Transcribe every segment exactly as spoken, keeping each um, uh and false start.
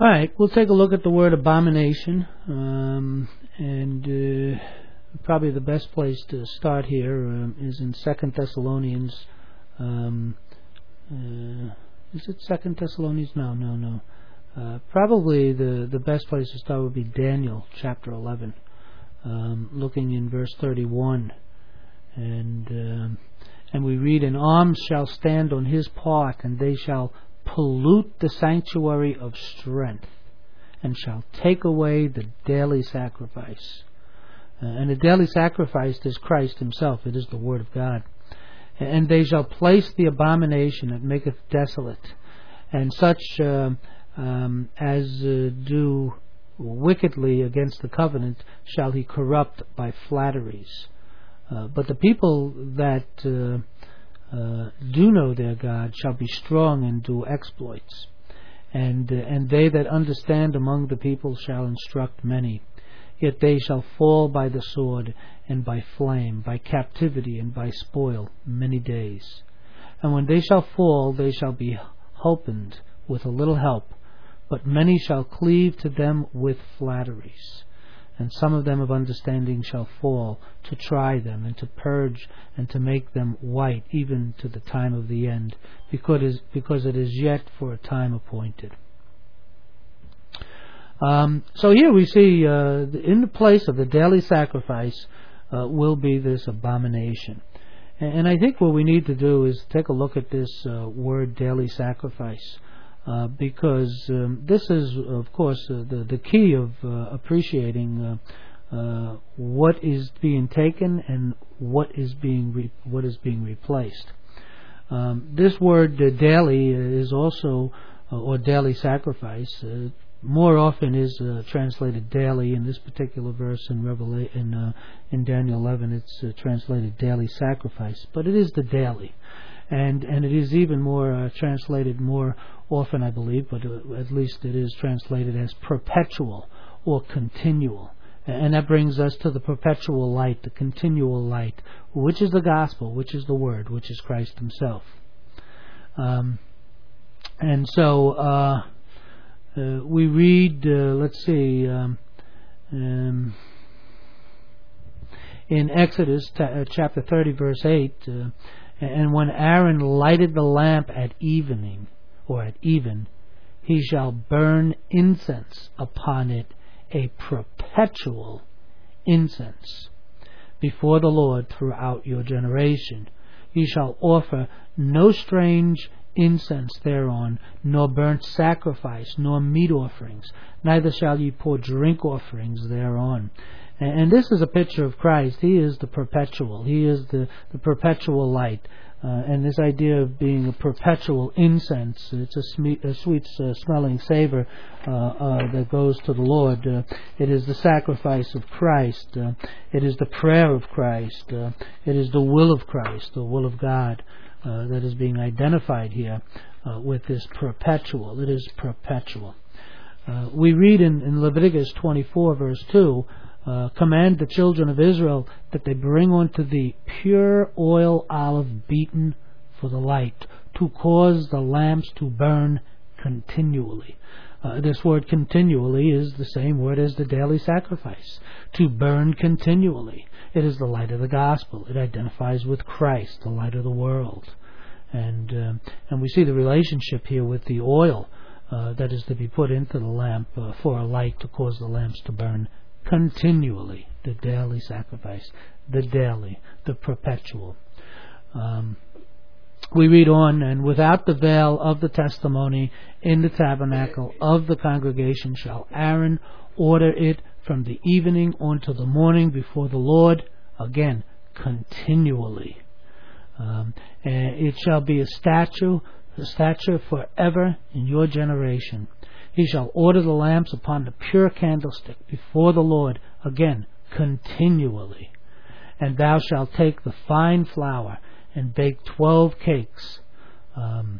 All right, we'll take a look at the word abomination, um, and uh, probably the best place to start here um, is in Second Thessalonians. Um, uh, is it Second Thessalonians? No, no, no. Uh, probably the, the best place to start would be Daniel chapter eleven, um, looking in verse thirty-one, and um, and we read, "And arms shall stand on his part, and they shall pollute the sanctuary of strength, and shall take away the daily sacrifice." Uh, and the daily sacrifice is Christ himself. It is the Word of God. "And they shall place the abomination that maketh desolate, and such uh, um, as uh, do wickedly against the covenant shall he corrupt by flatteries. Uh, but the people that uh, Uh, do know their God shall be strong and do exploits, and uh, and they that understand among the people shall instruct many. Yet they shall fall by the sword, and by flame, by captivity, and by spoil many days. And when they shall fall, they shall be holpened with a little help, but many shall cleave to them with flatteries. And some of them of understanding shall fall, to try them, and to purge, and to make them white, even to the time of the end, because, because it is yet for a time appointed." Um, so here we see, uh, in the place of the daily sacrifice, uh, will be this abomination. And, and I think what we need to do is take a look at this uh, word daily sacrifice. Uh, because um, this is, of course, uh, the the key of uh, appreciating uh, uh, what is being taken and what is being re- what is being replaced. Um, this word uh, daily is also, uh, or daily sacrifice, uh, more often is uh, translated daily. In this particular verse in Revela- in, uh, in Daniel eleven, it's uh, translated daily sacrifice, but it is the daily. And and it is even more uh, translated more often, I believe, but uh, at least it is translated as perpetual or continual. And that brings us to the perpetual light, the continual light, which is the gospel, which is the word, which is Christ himself. Um, and so uh, uh, we read, uh, let's see, um, um, in Exodus t- uh, chapter thirty, verse eight, uh, "And when Aaron lighted the lamp at evening, or at even, he shall burn incense upon it, a perpetual incense, before the Lord throughout your generation. Ye shall offer no strange incense thereon, nor burnt sacrifice, nor meat offerings, neither shall ye pour drink offerings thereon." And this is a picture of Christ. He is the perpetual. He is the, the perpetual light. Uh, and this idea of being a perpetual incense, it's a, sme- a sweet uh, smelling savor uh, uh, that goes to the Lord. Uh, it is the sacrifice of Christ. Uh, it is the prayer of Christ. Uh, it is the will of Christ, the will of God, uh, that is being identified here uh, with this perpetual. It is perpetual. Uh, we read in, in Leviticus twenty-four, verse two, Uh, "Command the children of Israel that they bring unto thee pure oil olive beaten for the light, to cause the lamps to burn continually." Uh, this word continually is the same word as the daily sacrifice. To burn continually. It is the light of the gospel. It identifies with Christ, the light of the world. And um, and we see the relationship here with the oil uh, that is to be put into the lamp uh, for a light to cause the lamps to burn continually. The daily sacrifice, the daily, the perpetual. Um, we read on, "And without the veil of the testimony in the tabernacle of the congregation shall Aaron order it from the evening unto the morning before the Lord," again, continually. Um, and "it shall be a statue, a statue forever in your generation. He shall order the lamps upon the pure candlestick before the Lord," again, continually. "And thou shalt take the fine flour and bake twelve cakes. Um,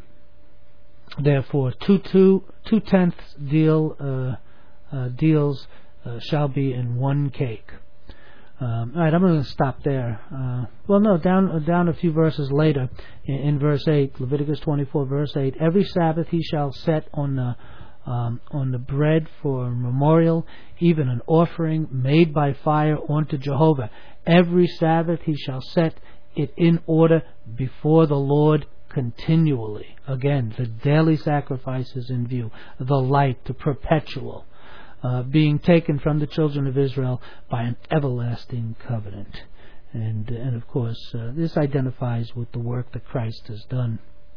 therefore, two two two tenths deal uh, uh, deals uh, shall be in one cake." Um, all right, I'm going to stop there. Uh, well, no, down down a few verses later, in, in verse eight, Leviticus twenty-four, verse eight. "Every Sabbath he shall set on the um, on the bread for memorial, even an offering made by fire unto Jehovah. Every Sabbath he shall set it in order before the Lord continually. Again, the daily sacrifices in view, the light, the perpetual, uh, being taken from the children of Israel by an everlasting covenant. And, and of course, uh, this identifies with the work that Christ has done.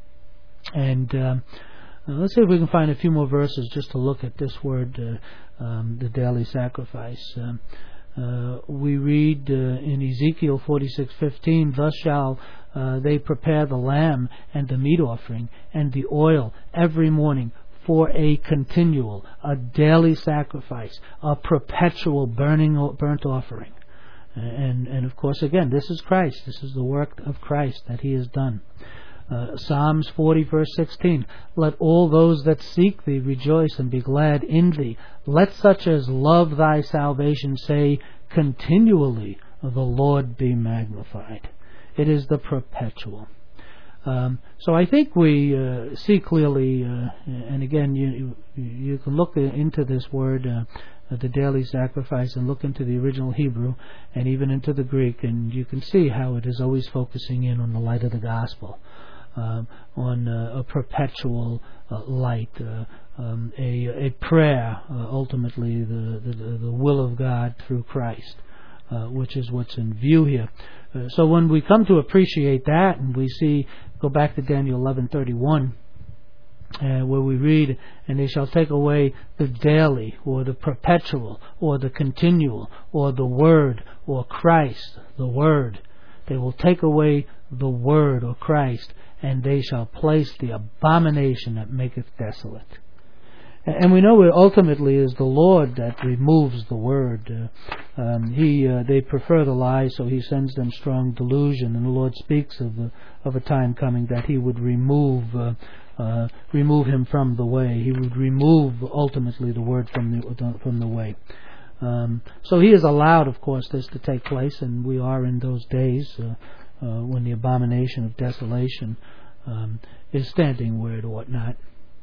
And um, uh, let's see if we can find a few more verses just to look at this word, uh, um, the daily sacrifice. Um, uh, we read uh, in Ezekiel forty-six fifteen, thus shall uh, they prepare the lamb and the meat offering and the oil every morning for a continual, a daily sacrifice, a perpetual burning burnt offering. And, and of course, again, this is Christ. This is the work of Christ that he has done. Uh, Psalms forty verse sixteen, let all those that seek thee rejoice and be glad in thee. Let such as love thy salvation say continually, the Lord be magnified. It is the perpetual. Um, so I think we uh, see clearly, uh, and again, you you can look into this word, uh, the daily sacrifice, and look into the original Hebrew and even into the Greek, and you can see how it is always focusing in on the light of the gospel. Um, on uh, a perpetual uh, light, uh, um, a, a prayer, uh, ultimately the, the, the will of God through Christ, uh, which is what's in view here. Uh, so when we come to appreciate that, and we see, go back to Daniel eleven thirty-one, uh, where we read, and they shall take away the daily, or the perpetual, or the continual, or the word, or Christ, the word. They will take away the word, or Christ, and they shall place the abomination that maketh desolate. And we know it ultimately is the Lord that removes the word. Uh, um, he, uh, they prefer the lie, so he sends them strong delusion. And the Lord speaks of the, of a time coming that he would remove, uh, uh, remove him from the way. He would remove ultimately the word from the from the way. Um, so he has allowed, of course, this to take place, and we are in those days. Uh, Uh, when the abomination of desolation um, is standing where it ought not.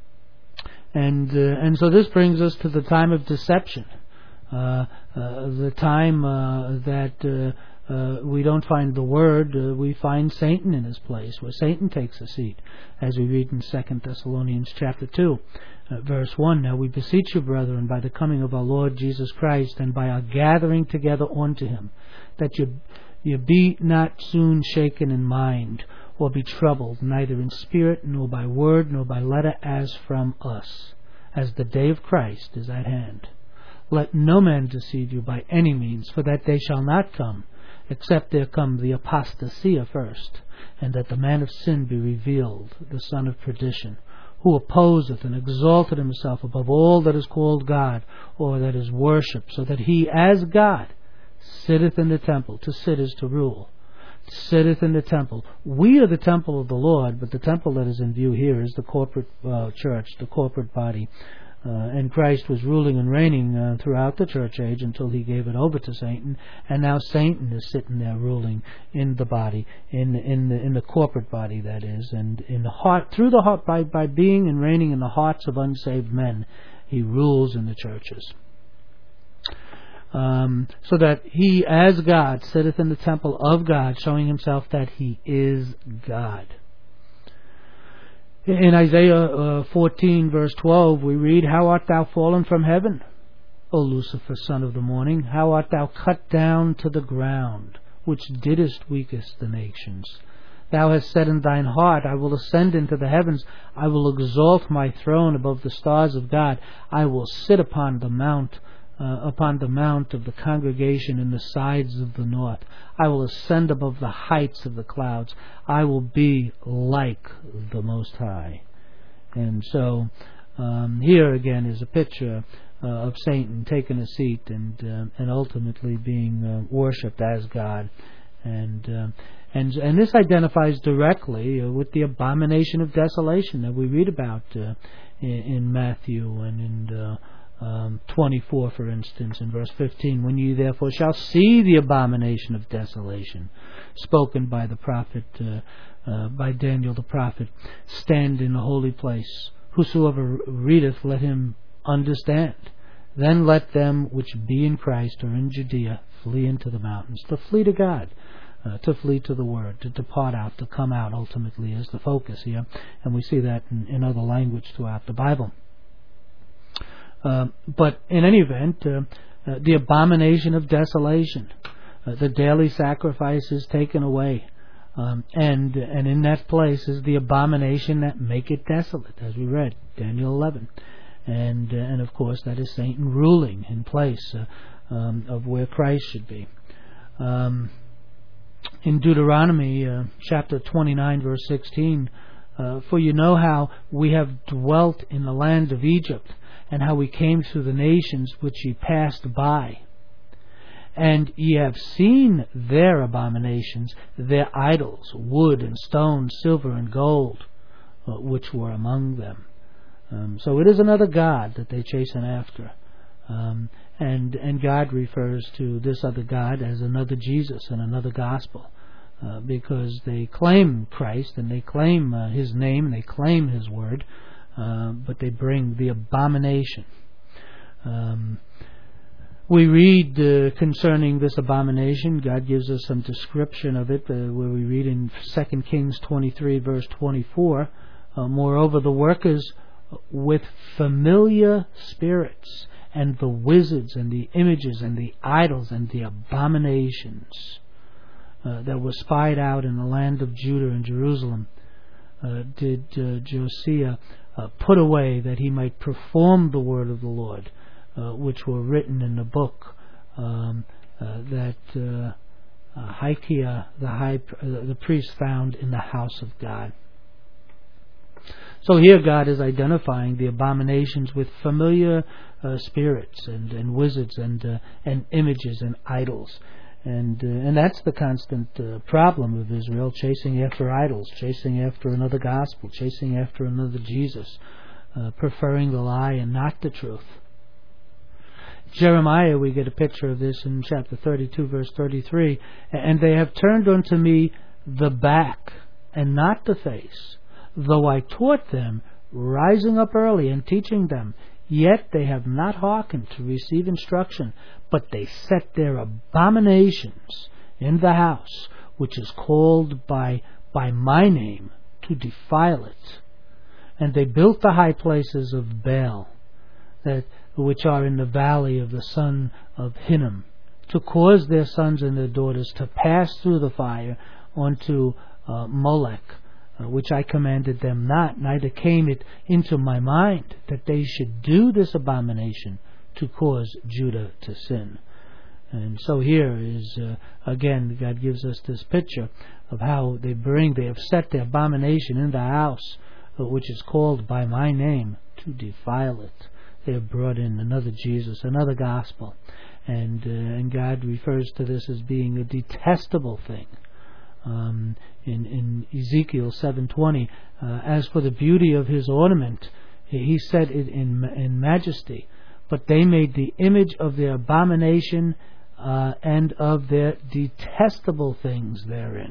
And uh, and so this brings us to the time of deception, uh, uh, the time uh, that uh, uh, we don't find the word, uh, we find Satan in his place, where Satan takes a seat, as we read in Second Thessalonians chapter two, uh, verse one. Now we beseech you, brethren, by the coming of our Lord Jesus Christ, and by our gathering together unto him, that you You be not soon shaken in mind, or be troubled, neither in spirit, nor by word, nor by letter, as from us, as the day of Christ is at hand. Let no man deceive you by any means, for that day shall not come, except there come the apostasia first, and that the man of sin be revealed, the son of perdition, who opposeth and exalteth himself above all that is called God, or that is worshipped, so that he, as God, sitteth in the temple. To sit is to rule. Sitteth in the temple. We are the temple of the Lord, but the temple that is in view here is the corporate uh, church, the corporate body. Uh, and Christ was ruling and reigning uh, throughout the church age until he gave it over to Satan, and now Satan is sitting there ruling in the body, in in the in the corporate body, that is, and in the heart, through the heart, by by being and reigning in the hearts of unsaved men, he rules in the churches. Um, so that he, as God, sitteth in the temple of God, showing himself that he is God. In Isaiah uh, fourteen, verse twelve, we read, how art thou fallen from heaven, O Lucifer, son of the morning? How art thou cut down to the ground, which didst weakest the nations? Thou hast said in thine heart, I will ascend into the heavens. I will exalt my throne above the stars of God. I will sit upon the mount Uh, upon the mount of the congregation in the sides of the north. I will ascend above the heights of the clouds. I will be like the Most High. And so um, here again is a picture uh, of Satan taking a seat and uh, and ultimately being uh, worshipped as God. And uh, and and this identifies directly uh, with the abomination of desolation that we read about uh, in, in Matthew and in uh, Um, twenty-four, for instance, in verse fifteen. When ye therefore shall see the abomination of desolation, spoken by the prophet, uh, uh, by Daniel the prophet, stand in the holy place whosoever readeth, let him understand. Then let them which be in Christ or in Judea flee into the mountains. To flee to God, uh, to flee to the Word, to depart out, to come out ultimately is the focus here. And we see that in, in other language throughout the Bible. Uh, but in any event, uh, uh, the abomination of desolation, uh, the daily sacrifice is taken away. Um, and and in that place is the abomination that maketh desolate, as we read, Daniel eleven. And, uh, and of course, that is Satan ruling in place uh, um, of where Christ should be. Um, in Deuteronomy uh, chapter twenty-nine, verse sixteen, uh, for you know how we have dwelt in the land of Egypt, and how we came through the nations which ye passed by. And ye have seen their abominations, their idols, wood and stone, silver and gold, uh, which were among them. Um, so it is another god that they chasten after. Um, and and God refers to this other god as another Jesus and another gospel. Uh, because they claim Christ and they claim uh, His name and they claim His word, uh, but they bring the abomination. Um, we read uh, concerning this abomination, God gives us some description of it, uh, where we read in Second Kings twenty-three, verse twenty-four, uh, moreover, the workers with familiar spirits, and the wizards, and the images, and the idols, and the abominations uh, that were spied out in the land of Judah and Jerusalem, uh, did uh, Josiah uh, put away, that he might perform the word of the Lord, uh, which were written in the book um, uh, that uh, uh, Hilkiah, the high, uh, the priest, found in the house of God. So here God is identifying the abominations with familiar uh, spirits and, and wizards and uh, and images and idols. And uh, and that's the constant uh, problem of Israel, chasing after idols, chasing after another gospel, chasing after another Jesus, uh, preferring the lie and not the truth. Jeremiah, we get a picture of this in chapter thirty-two, verse thirty-three. And they have turned unto me the back and not the face, though I taught them, rising up early and teaching them, yet they have not hearkened to receive instruction, but they set their abominations in the house, which is called by by my name, to defile it. And they built the high places of Baal, that which are in the valley of the son of Hinnom, to cause their sons and their daughters to pass through the fire unto uh, Molech, Uh, which I commanded them not, neither came it into my mind that they should do this abomination to cause Judah to sin. And so here is, uh, again, God gives us this picture of how they bring, they have set the abomination in the house, uh, which is called by my name, to defile it. They have brought in another Jesus, another gospel. And, uh, and God refers to this as being a detestable thing. Um, in, in Ezekiel seven twenty, uh, as for the beauty of his ornament, he said it in, in majesty, but they made the image of their abomination uh, and of their detestable things therein.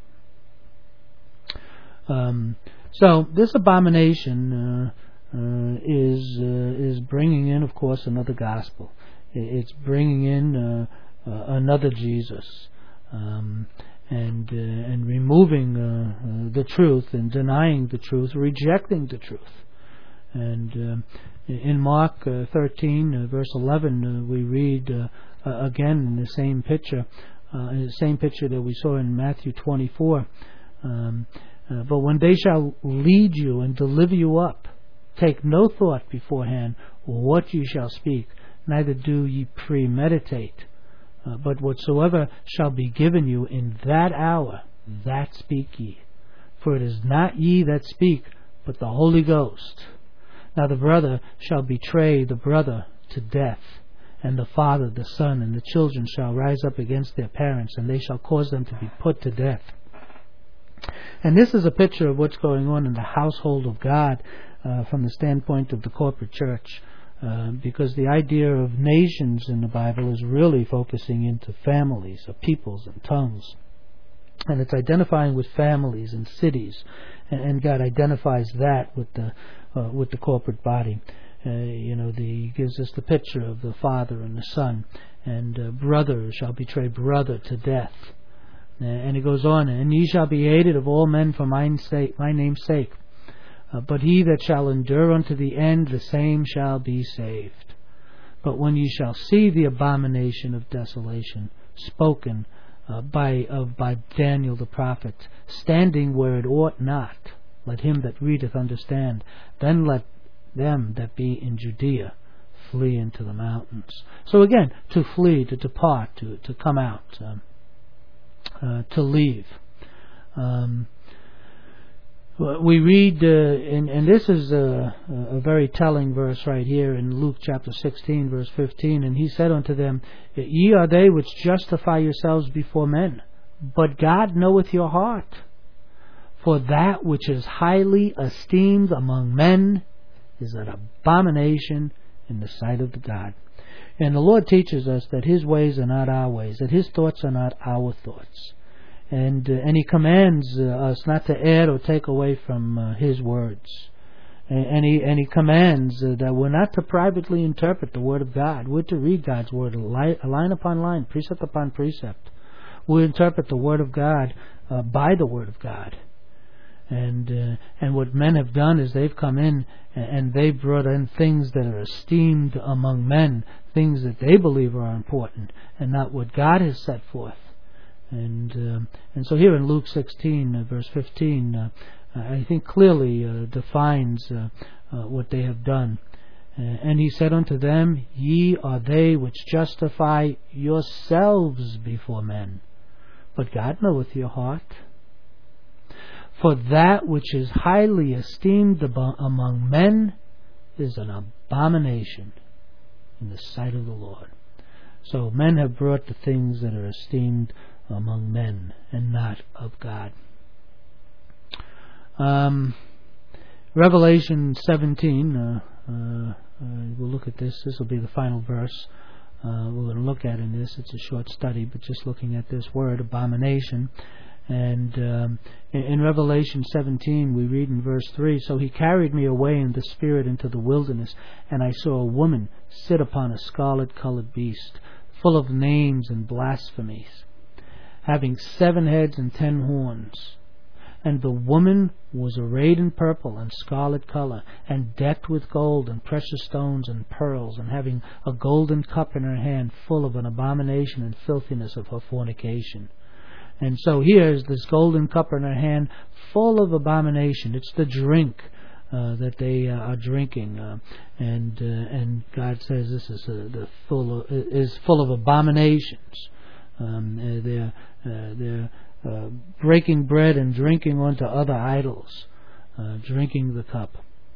Um, so this abomination uh, uh, is uh, is bringing in, of course, another gospel. It's bringing in uh, uh, another Jesus. Um, and uh, and removing uh, uh, the truth and denying the truth, rejecting the truth. And uh, in Mark uh, thirteen, uh, verse eleven, uh, we read uh, uh, again in the same picture, uh, in the same picture that we saw in Matthew twenty-four. Um, uh, but when they shall lead you and deliver you up, take no thought beforehand what you shall speak, neither do ye premeditate. Uh, but whatsoever shall be given you in that hour, that speak ye. For it is not ye that speak, but the Holy Ghost. Now the brother shall betray the brother to death, and the father the son, and the children shall rise up against their parents, and they shall cause them to be put to death. And this is a picture of what's going on in the household of God uh, from the standpoint of the corporate church. Uh, because the idea of nations in the Bible is really focusing into families, of peoples and tongues. And it's identifying with families and cities, and, and God identifies that with the uh, with the corporate body. Uh, you know, the, he gives us the picture of the father and the son, and uh, brother shall betray brother to death. Uh, and it goes on, and ye shall be hated of all men for mine sake, my name's sake. Uh, but he that shall endure unto the end, the same shall be saved. But when ye shall see the abomination of desolation spoken uh, by of by Daniel the prophet, standing where it ought not, let him that readeth understand. Then let them that be in Judea flee into the mountains. So again, to flee, to depart, to to come out, um, uh, to leave. Um, We read, uh, and, and this is a, a very telling verse right here in Luke chapter sixteen, verse fifteen. And he said unto them, Ye are they which justify yourselves before men, but God knoweth your heart. For that which is highly esteemed among men is an abomination in the sight of God. And the Lord teaches us that His ways are not our ways, that His thoughts are not our thoughts. And uh, and He commands uh, us not to add or take away from uh, His words, and, and He and He commands uh, that we're not to privately interpret the Word of God. We're to read God's Word line, line upon line, precept upon precept. We interpret the Word of God uh, by the Word of God, and uh, and what men have done is they've come in and they've brought in things that are esteemed among men, things that they believe are important, and not what God has set forth. And um, and so here in Luke sixteen, uh, verse fifteen, uh, I think clearly uh, defines uh, uh, what they have done. Uh, and he said unto them, Ye are they which justify yourselves before men, but God knoweth your heart. For that which is highly esteemed among men is an abomination in the sight of the Lord. So men have brought the things that are esteemed among men and not of God. Um, Revelation seventeen, uh, uh, uh, we'll look at this. This will be the final verse uh, we're going to look at in this. It's a short study, but just looking at this word, abomination. And um, in, in Revelation seventeen, we read in verse three, So he carried me away in the spirit into the wilderness, and I saw a woman sit upon a scarlet-colored beast, full of names and blasphemies, having seven heads and ten horns. And the woman was arrayed in purple and scarlet color, and decked with gold and precious stones and pearls, and having a golden cup in her hand, full of an abomination and filthiness of her fornication. And so here is this golden cup in her hand, full of abomination. It's the drink uh, that they uh, are drinking, uh, and uh, and God says this is uh, the full of, is full of abominations. Um, uh, they're uh, they're uh, breaking bread and drinking onto other idols, uh, drinking the cup.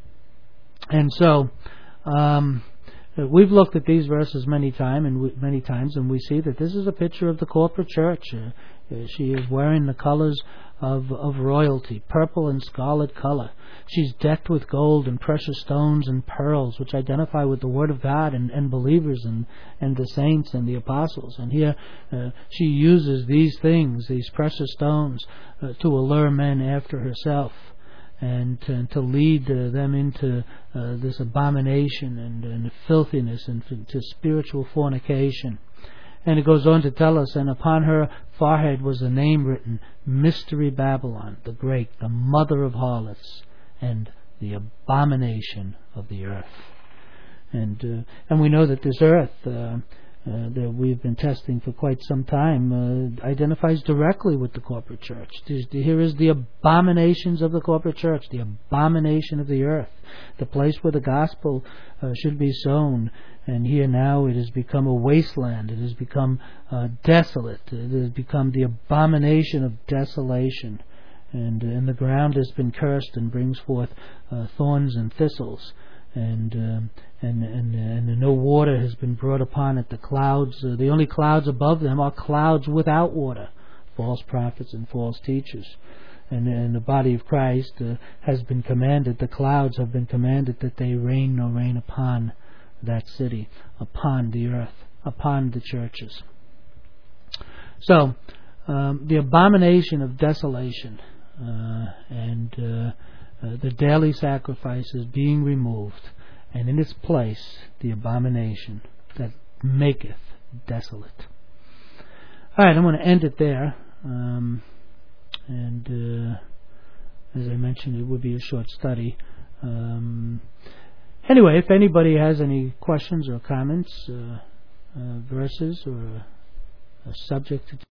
And so um, we've looked at these verses many time and we, many times, and we see that this is a picture of the corporate church. Uh, she is wearing the colors of of royalty, purple and scarlet color. She's decked with gold and precious stones and pearls, which identify with the Word of God and, and believers and, and the saints and the apostles. And here uh, she uses these things, these precious stones, uh, to allure men after herself, and to, to lead uh, them into uh, this abomination and, and filthiness and to spiritual fornication. And it goes on to tell us, and upon her forehead was a name written, Mystery Babylon, the Great, the mother of harlots, and the abomination of the earth. And uh, and we know that this earth uh, uh, that we've been testing for quite some time uh, identifies directly with the corporate church. Here is the abominations of the corporate church, the abomination of the earth, the place where the gospel uh, should be sown. And here now it has become a wasteland. It has become uh, desolate. It has become the abomination of desolation. And, and the ground has been cursed and brings forth uh, thorns and thistles. And, um, and and and no water has been brought upon it. The clouds, uh, the only clouds above them are clouds without water, false prophets and false teachers. And, and the body of Christ uh, has been commanded, the clouds have been commanded that they rain no rain upon that city, upon the earth, upon the churches. So, um, the abomination of desolation, uh, and uh, uh, the daily sacrifices being removed, and in its place the abomination that maketh desolate. All right, I'm going to end it there. Um, and uh, as I mentioned, it would be a short study. Um, anyway, if anybody has any questions or comments, uh, uh, verses, or a, a subject